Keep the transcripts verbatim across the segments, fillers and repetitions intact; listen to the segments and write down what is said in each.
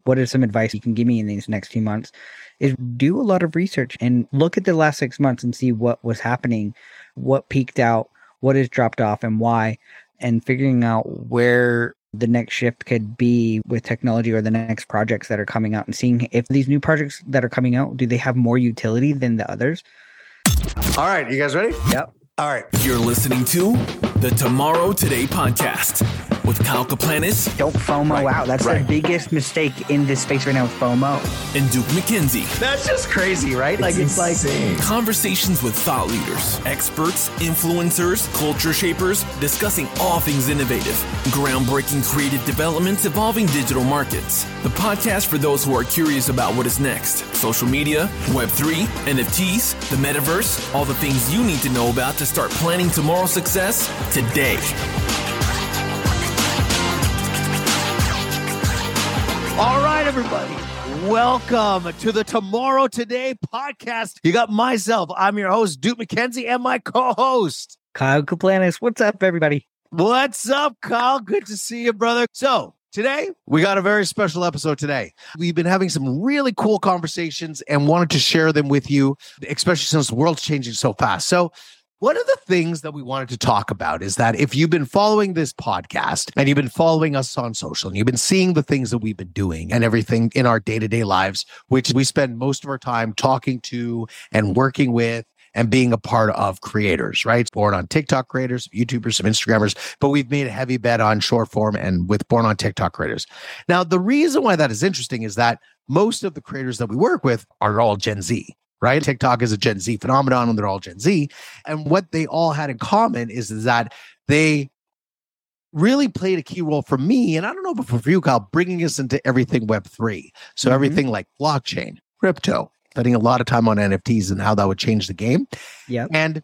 what is some advice you can give me in these next few months, is do a lot of research and look at the last six months and see what was happening, what peaked out, what has dropped off and why, and figuring out where the next shift could be with technology or the next projects that are coming out, and seeing if these new projects that are coming out, do they have more utility than the others? All right, you guys ready? Yep. All right. You're listening to the Tomorrow Today podcast with Kyle Kaplanis. Don't FOMO Right. out. That's Right. the biggest mistake in this space right now, is FOMO. And Duke McKenzie. That's just crazy, right? Like, it's, like, Conversations with thought leaders, experts, influencers, culture shapers, discussing all things innovative, groundbreaking creative developments, evolving digital markets. The podcast for those who are curious about what is next. Social media, Web three, N F Ts, the metaverse, all the things you need to know about to start planning tomorrow's success today. all right, everybody. Welcome to the Tomorrow Today podcast. You got myself. I'm your host, Duke McKenzie, and my co-host, Kyle Kaplanis. What's up, everybody? What's up, Kyle? Good to see you, brother. So today, we got a very special episode today. We've been having some really cool conversations and wanted to share them with you, especially since the world's changing so fast. So one of the things that we wanted to talk about is that if you've been following this podcast and you've been following us on social and you've been seeing the things that we've been doing and everything in our day-to-day lives, which we spend most of our time talking to and working with and being a part of creators, right? Born on TikTok creators, YouTubers, some Instagrammers, but we've made a heavy bet on short form and with Born on TikTok creators. Now, the reason why that is interesting is that most of the creators that we work with are all Gen Z, right? TikTok is a Gen Z phenomenon and they're all Gen Z. And what they all had in common is, is that they really played a key role for me, and I don't know, but for you, Kyle, bringing us into everything Web three. So mm-hmm. everything like blockchain, crypto, spending a lot of time on N F Ts and how that would change the game. Yeah. And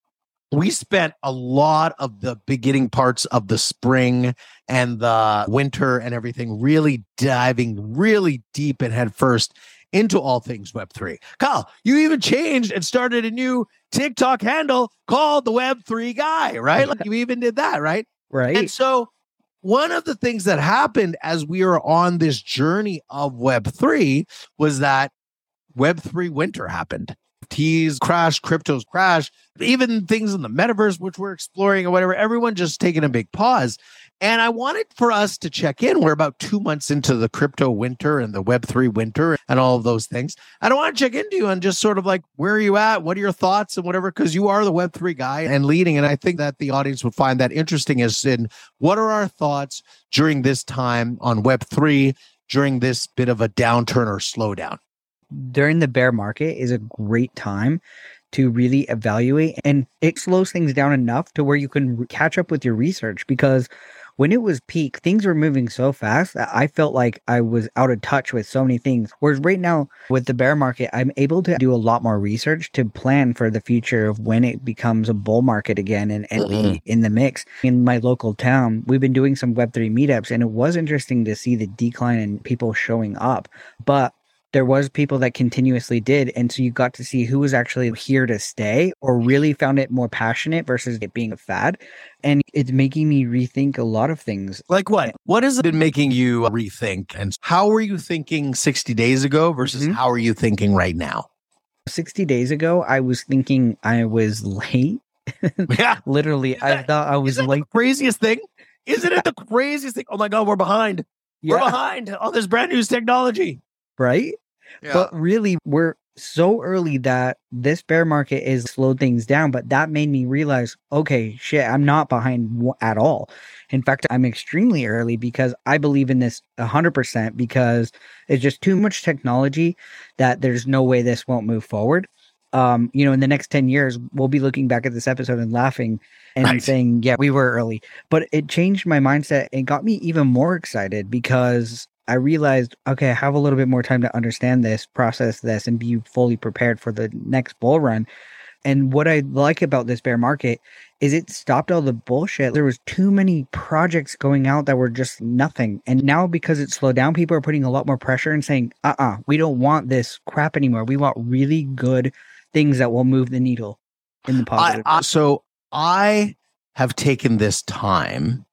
we spent a lot of the beginning parts of the spring and the winter and everything really diving really deep and head first into all things Web three. Kyle, you even changed and started a new TikTok handle called the Web three Guy, right? Like you even did that, right? Right. And so one of the things that happened as we were on this journey of Web three was that Web three winter happened. T's crashed, cryptos crashed, even things in the metaverse, which we're exploring or whatever, everyone just taking a big pause. And I wanted for us to check in. We're about two months into the crypto winter and the Web three winter and all of those things. And I want to check into you and just sort of like, where are you at? What are your thoughts and whatever? Because you are the Web three guy and leading. And I think that the audience would find that interesting as in what are our thoughts during this time on Web three, during this bit of a downturn or slowdown? During the bear market is a great time to really evaluate, and it slows things down enough to where you can re- catch up with your research, because when it was peak, things were moving so fast that I felt like I was out of touch with so many things. Whereas right now with the bear market, I'm able to do a lot more research to plan for the future of when it becomes a bull market again and, and mm-hmm. be in the mix. In my local town, we've been doing some Web three meetups, and it was interesting to see the decline in people showing up. But there was people that continuously did. And so you got to see who was actually here to stay or really found it more passionate versus it being a fad. And it's making me rethink a lot of things. Like what? What has been making you rethink? And how were you thinking sixty days ago versus mm-hmm. how are you thinking right now? sixty days ago, I was thinking I was late. Yeah. Literally, that, I thought I was isn't late. The craziest thing? Isn't it the craziest thing? Oh my God, we're behind. Yeah. We're behind on this brand new technology. Right? Yeah. But really, we're so early that this bear market is slowed things down. But that made me realize, okay, shit, I'm not behind w- at all. In fact, I'm extremely early because I believe in this one hundred percent because it's just too much technology that there's no way this won't move forward. Um, you know, in the next ten years, we'll be looking back at this episode and laughing and right. saying, yeah, we were early. But it changed my mindset and got me even more excited because I realized, okay, I have a little bit more time to understand this, process this, and be fully prepared for the next bull run. And what I like about this bear market is it stopped all the bullshit. There was too many projects going out that were just nothing. And now because it slowed down, people are putting a lot more pressure and saying, uh-uh, we don't want this crap anymore. We want really good things that will move the needle in the positive. I, I, so I have taken this time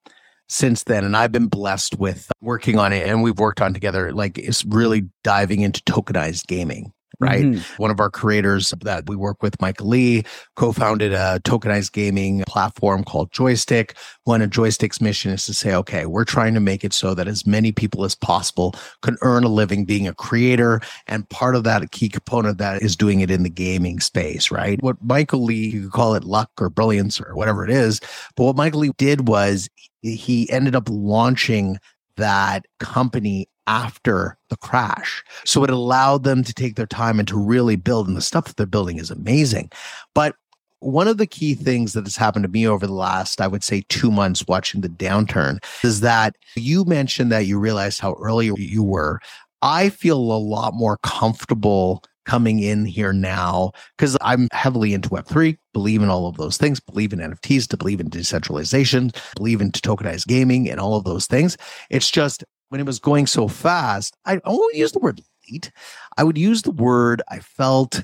since then. And I've been blessed with working on it, and we've worked on together. Like, it's really diving into tokenized gaming. Right. Mm-hmm. One of our creators that we work with, Michael Lee, co-founded a tokenized gaming platform called Joystick. One of Joystick's mission is to say, okay, we're trying to make it so that as many people as possible can earn a living being a creator. And part of that, a key component of that is doing it in the gaming space, right? What Michael Lee, you could call it luck or brilliance or whatever it is. But what Michael Lee did was he ended up launching that company after the crash. So it allowed them to take their time and to really build, and the stuff that they're building is amazing. But one of the key things that has happened to me over the last, I would say, two months watching the downturn is that you mentioned that you realized how early you were. I feel a lot more comfortable coming in here now because I'm heavily into Web three, believe in all of those things, believe in N F Ts, to believe in decentralization, believe in tokenized gaming and all of those things. It's just when it was going so fast, I won't use the word late. I would use the word I felt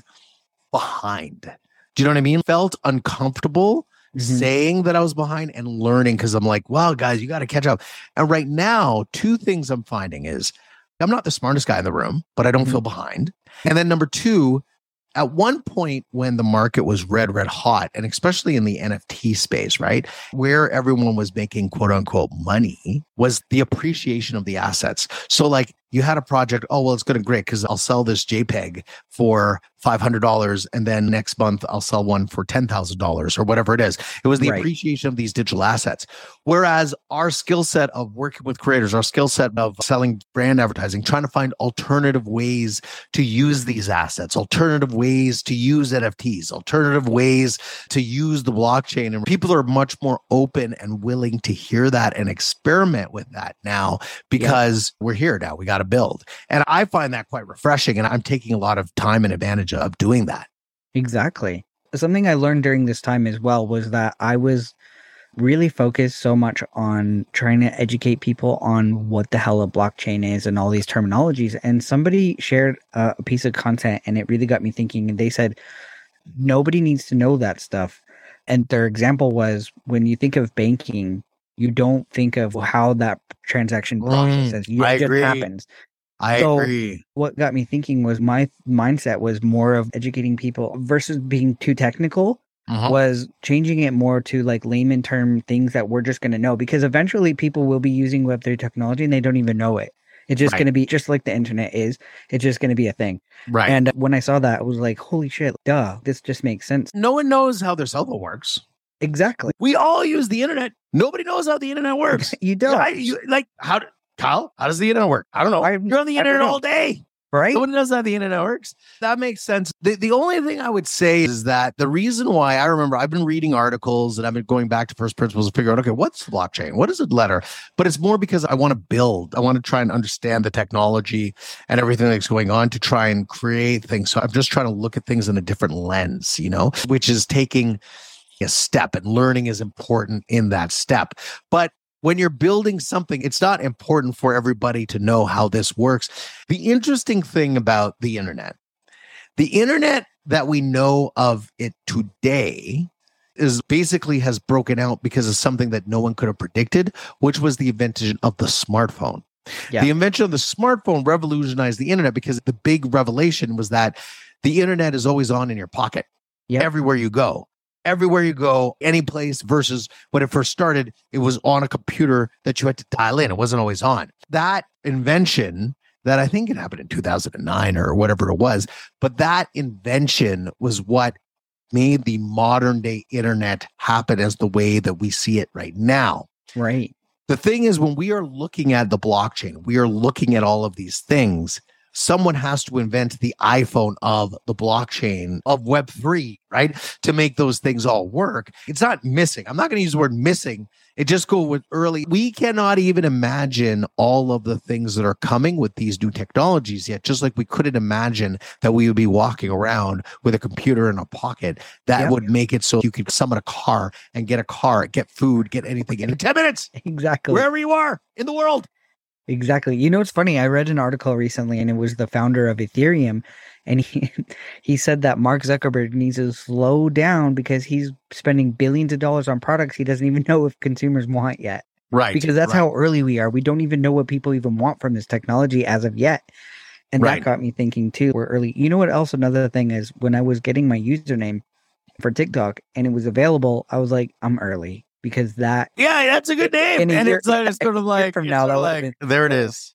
behind. Do you know what I mean? Felt uncomfortable mm-hmm. saying that I was behind and learning because I'm like, wow, guys, you got to catch up. And right now, two things I'm finding is I'm not the smartest guy in the room, but I don't mm-hmm. feel behind. And then number two, at one point when the market was red, red hot, and especially in the N F T space, right, where everyone was making quote unquote money was the appreciation of the assets. So like you had a project, oh, well, it's going to great because I'll sell this JPEG for five hundred dollars and then next month I'll sell one for ten thousand dollars or whatever it is. It was the right. appreciation of these digital assets. Whereas our skill set of working with creators, our skill set of selling brand advertising, trying to find alternative ways to use these assets, alternative ways to use N F Ts, alternative ways to use the blockchain. And people are much more open and willing to hear that and experiment with that now because yeah. we're here now. We got to build. And I find that quite refreshing. And I'm taking a lot of time and advantage of doing that. Exactly. Something I learned during this time as well was that I was really focused so much on trying to educate people on what the hell a blockchain is and all these terminologies. And somebody shared a piece of content and it really got me thinking. And they said, nobody needs to know that stuff. And their example was when you think of banking, you don't think of how that transaction process mm, just agree. happens. I so agree. What got me thinking was my mindset was more of educating people versus being too technical uh-huh. was changing it more to like layman term things that we're just going to know, because eventually people will be using Web three technology and they don't even know it. It's just right. going to be just like the internet is. It's just going to be a thing. Right. And when I saw that, I was like, holy shit, duh, this just makes sense. No one knows how their cell phone works. Exactly. We all use the internet. Nobody knows how the internet works. You don't. I, you, like, how, Kyle, how does the internet work? I don't know. I, You're on the internet all day. Right? No one knows how the internet works. That makes sense. The, the only thing I would say is that the reason why I remember I've been reading articles and I've been going back to first principles to figure out, okay, what's the blockchain? What is a letter? But it's more because I want to build. I want to try and understand the technology and everything that's going on to try and create things. So I'm just trying to look at things in a different lens, you know, which is taking a step, and learning is important in that step. But when you're building something, it's not important for everybody to know how this works. The interesting thing about the internet, the internet that we know of it today is basically has broken out because of something that no one could have predicted, which was the invention of the smartphone. Yeah. The invention of the smartphone revolutionized the internet because the big revelation was that the internet is always on in your pocket, yep. everywhere you go. Everywhere you go, any place, versus when it first started, it was on a computer that you had to dial in. It wasn't always on. That invention that I think it happened in two thousand nine or whatever it was, but that invention was what made the modern day internet happen as the way that we see it right now. Right. The thing is, when we are looking at the blockchain, we are looking at all of these things. Someone has to invent the iPhone of the blockchain of Web three, right? To make those things all work. It's not missing. I'm not going to use the word missing. It just go with early. We cannot even imagine all of the things that are coming with these new technologies yet, just like we couldn't imagine that we would be walking around with a computer in a pocket. That yep. would make it so you could summon a car and get a car, get food, get anything in ten minutes. Exactly. Wherever you are in the world. Exactly. You know, it's funny. I read an article recently and it was the founder of Ethereum. And he, he said that Mark Zuckerberg needs to slow down because he's spending billions of dollars on products he doesn't even know if consumers want yet. Right. Because that's right. how early we are. We don't even know what people even want from this technology as of yet. And right. that got me thinking too, we're early. You know what else? Another thing is when I was getting my username for TikTok and it was available, I was like, I'm early because that. Yeah, that's a good name. And year, it's, like, it's sort of like, from now, that like been, there it is.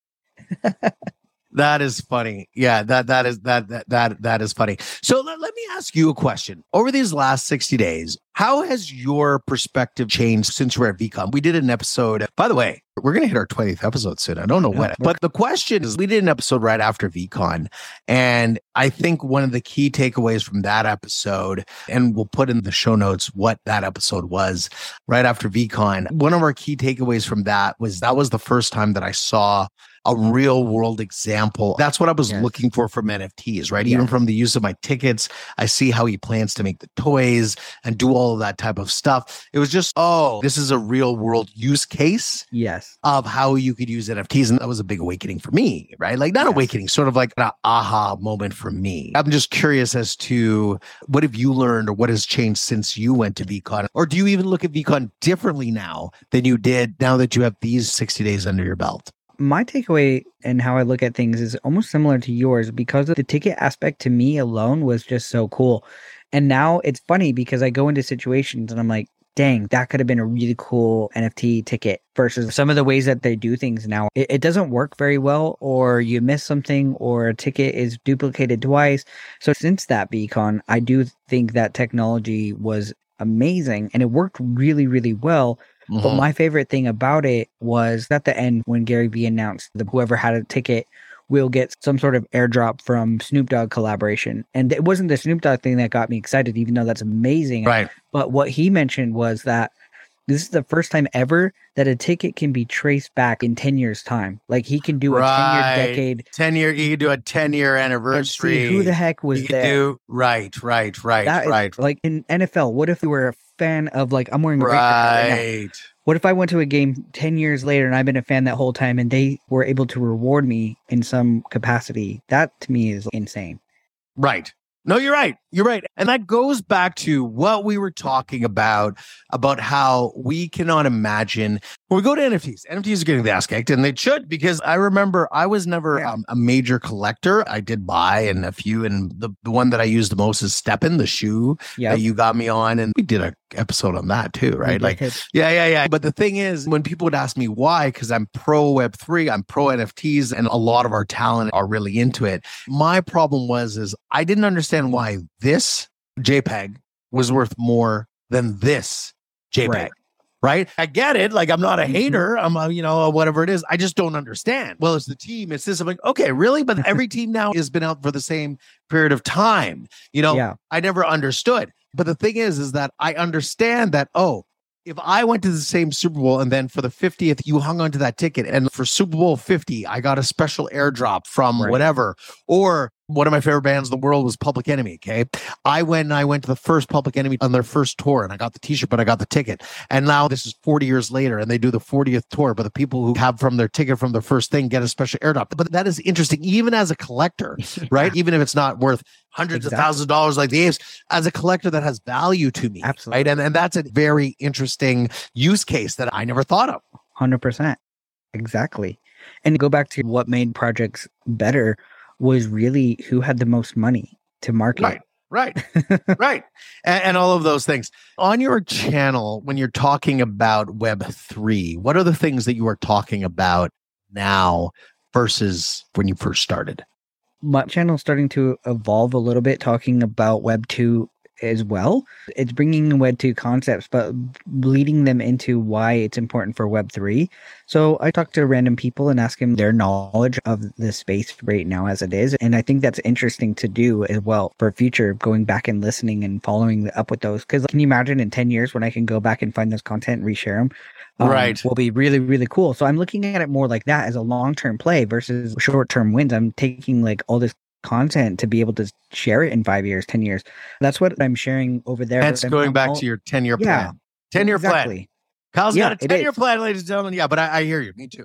That is funny. Yeah, that that is that that that that is funny. So let, let me ask you a question. Over these last sixty days, how has your perspective changed since you were at VCon? We did an episode. By the way, we're going to hit our twentieth episode soon. I don't know when. But the question is, we did an episode right after VCon. And I think one of the key takeaways from that episode, and we'll put in the show notes what that episode was right after VCon. One of our key takeaways from that was that was the first time that I saw a real world example. That's what I was yes. looking for from N F Ts, right? Yeah. Even from the use of my tickets, I see how he plans to make the toys and do all of that type of stuff. It was just, oh, this is a real world use case yes. of how you could use N F Ts. And that was a big awakening for me, right? Like not yes. awakening, sort of like an aha moment for me. I'm just curious as to what have you learned or what has changed since you went to VCon? Or do you even look at VCon differently now than you did now that you have these sixty days under your belt? My takeaway and how I look at things is almost similar to yours because of the ticket aspect to me alone was just so cool. And now it's funny because I go into situations and I'm like, dang, that could have been a really cool N F T ticket versus some of the ways that they do things now. It, it doesn't work very well, or you miss something, or a ticket is duplicated twice. So since that VCon, I do think that technology was amazing and it worked really, really well. Mm-hmm. But my favorite thing about it was at the end when Gary Vee announced that whoever had a ticket will get some sort of airdrop from Snoop Dogg collaboration. And it wasn't the Snoop Dogg thing that got me excited, even though that's amazing. Right. But what he mentioned was that this is the first time ever that a ticket can be traced back in ten years time. Like he can do a right. ten year decade. ten year, he can do a ten year anniversary. See who the heck was he there? Do, right, right, right, that right. Is, like in N F L, what if you were a fan of like, I'm wearing a right. right now. What if I went to a game ten years later and I've been a fan that whole time and they were able to reward me in some capacity? That to me is insane. Right. No, you're right. You're right. And that goes back to what we were talking about, about how we cannot imagine when we go to N F Ts. N F Ts are getting the ass kicked, and they should, because I remember I was never yeah. um, a major collector. I did buy and a few, and the, the one that I used the most is Steppen, the shoe yep. that you got me on. And we did a episode on that too, right? Like, yeah, yeah, yeah. But the thing is, when people would ask me why, because I'm pro Web three, I'm pro N F Ts, and a lot of our talent are really into it. My problem was, is I didn't understand why this JPEG was worth more than this JPEG, right? right? I get it. Like, I'm not a hater. I'm a, you know, whatever it is. I just don't understand. Well, it's the team. It's this. I'm like, okay, really? But every team now has been out for the same period of time. You know, yeah. I never understood. But the thing is, is that I understand that, oh, if I went to the same Super Bowl and then for the fiftieth, you hung onto that ticket, and for Super Bowl fifty, I got a special airdrop from right. whatever, or one of my favorite bands in the world was Public Enemy. Okay. I went and I went to the first Public Enemy on their first tour, and I got the t-shirt, but I got the ticket. And now this is forty years later and they do the fortieth tour, but the people who have from their ticket from the first thing get a special airdrop. But that is interesting, even as a collector, yeah. right? Even if it's not worth hundreds exactly. of thousands of dollars like the Apes, as a collector, that has value to me. Absolutely. Right. And, and that's a very interesting use case that I never thought of. one hundred percent. Exactly. And to go back to what made projects better was really who had the most money to market. Right, right, right. And, and all of those things. On your channel, when you're talking about Web three, what are the things that you are talking about now versus when you first started? My channel is starting to evolve a little bit, talking about Web two as well. It's bringing in Web two concepts, but leading them into why it's important for Web three. So I talk to random people and ask them their knowledge of the space right now as it is. And I think that's interesting to do as well for future, going back and listening and following up with those. Because can you imagine in ten years when I can go back and find those content and reshare them? Um, right. Will be really, really cool. So I'm looking at it more like that as a long-term play versus short-term wins. I'm taking like all this content to be able to share it in five years, ten years. That's what I'm sharing over there. That's going I'm, back all, to your ten-year yeah, plan. ten-year exactly. plan. Kyle's yeah, got a ten-year plan, ladies and gentlemen. Yeah, but I, I hear you. Me too.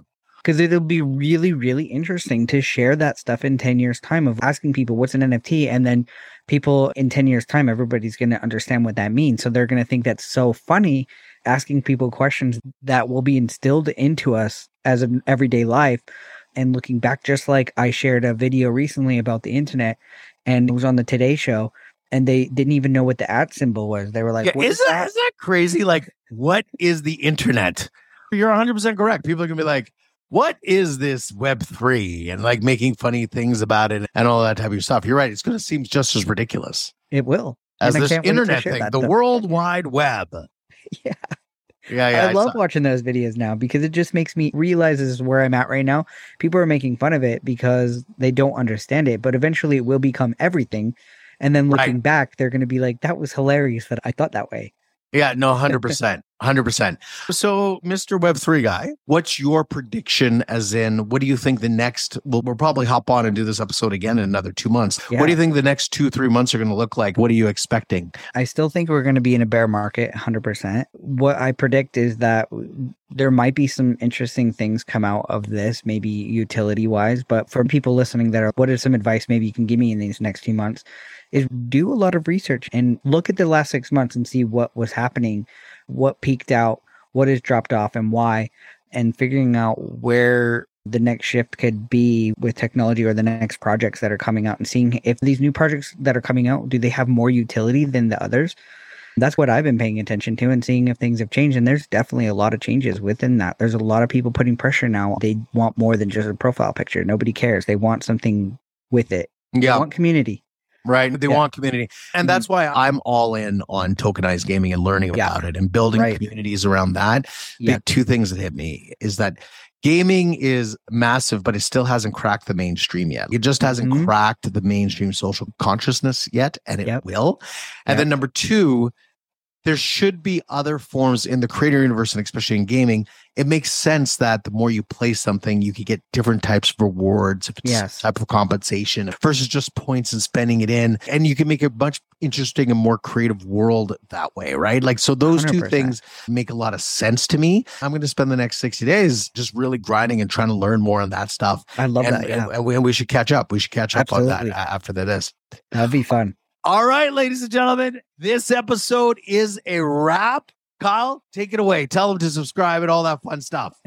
Because it'll be really, really interesting to share that stuff in ten years time of asking people what's an N F T. And then people in ten years time, everybody's going to understand what that means. So they're going to think that's so funny, asking people questions that will be instilled into us as an everyday life. And looking back, just like I shared a video recently about the internet and it was on the Today Show and they didn't even know what the at symbol was. They were like, yeah, what is, is that, that? is that crazy? Like, what is the internet? You're one hundred percent correct. People are going to be like, what is this Web three? And like making funny things about it and all that type of stuff. You're right. It's going to seem just as ridiculous. It will. As this internet thing, the stuff. World Wide Web. Yeah. Yeah, yeah. I, I love saw. watching those videos now because it just makes me realize this is where I'm at right now. People are making fun of it because they don't understand it, but eventually it will become everything. And then looking right. back, they're going to be like, that was hilarious that I thought that way. Yeah, no, one hundred percent. one hundred percent. So, Mister Web three guy, what's your prediction as in, what do you think the next, we'll, we'll probably hop on and do this episode again in another two months. Yeah. What do you think the next two, three months are going to look like? What are you expecting? I still think we're going to be in a bear market, one hundred percent. What I predict is that there might be some interesting things come out of this, maybe utility-wise, but for people listening that are, what is some advice maybe you can give me in these next few months? Is do a lot of research and look at the last six months and see what was happening, what peaked out, what has dropped off and why, and figuring out where the next shift could be with technology or the next projects that are coming out and seeing if these new projects that are coming out, do they have more utility than the others? That's what I've been paying attention to and seeing if things have changed. And there's definitely a lot of changes within that. There's a lot of people putting pressure now. They want more than just a profile picture. Nobody cares. They want something with it. Yeah. They want community. Right. They yeah. want community. And that's why I'm all in on tokenized gaming and learning yeah. about it and building right. communities around that. Yeah. The two things that hit me is that gaming is massive, but it still hasn't cracked the mainstream yet. It just hasn't mm-hmm. cracked the mainstream social consciousness yet, and it yep. will. And yep. then number two, there should be other forms in the creator universe, and especially in gaming. It makes sense that the more you play something, you could get different types of rewards, if it's yes. type of compensation versus just points and spending it in. And you can make a much interesting and more creative world that way, right? Like, so those one hundred percent. Two things make a lot of sense to me. I'm going to spend the next sixty days just really grinding and trying to learn more on that stuff. I love and, that. Yeah. And, we, and we should catch up. We should catch up Absolutely. On that after this. That'd be fun. All right, ladies and gentlemen, this episode is a wrap. Kyle, take it away. Tell them to subscribe and all that fun stuff.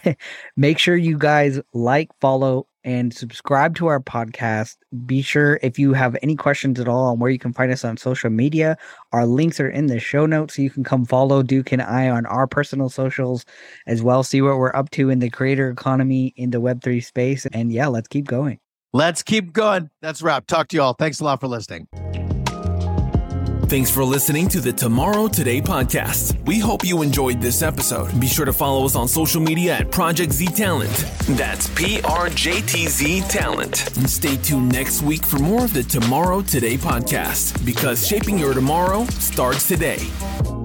Make sure you guys like, follow, and subscribe to our podcast. Be sure if you have any questions at all on where you can find us on social media, our links are in the show notes, so you can come follow Duke and I on our personal socials as well. See what we're up to in the creator economy in the Web three space. And yeah, let's keep going. Let's keep going. That's a wrap. Talk to you all. Thanks a lot for listening. Thanks for listening to the Tomorrow Today podcast. We hope you enjoyed this episode. Be sure to follow us on social media at Project Z Talent. That's P R J T Z Talent. And stay tuned next week for more of the Tomorrow Today podcast, because shaping your tomorrow starts today.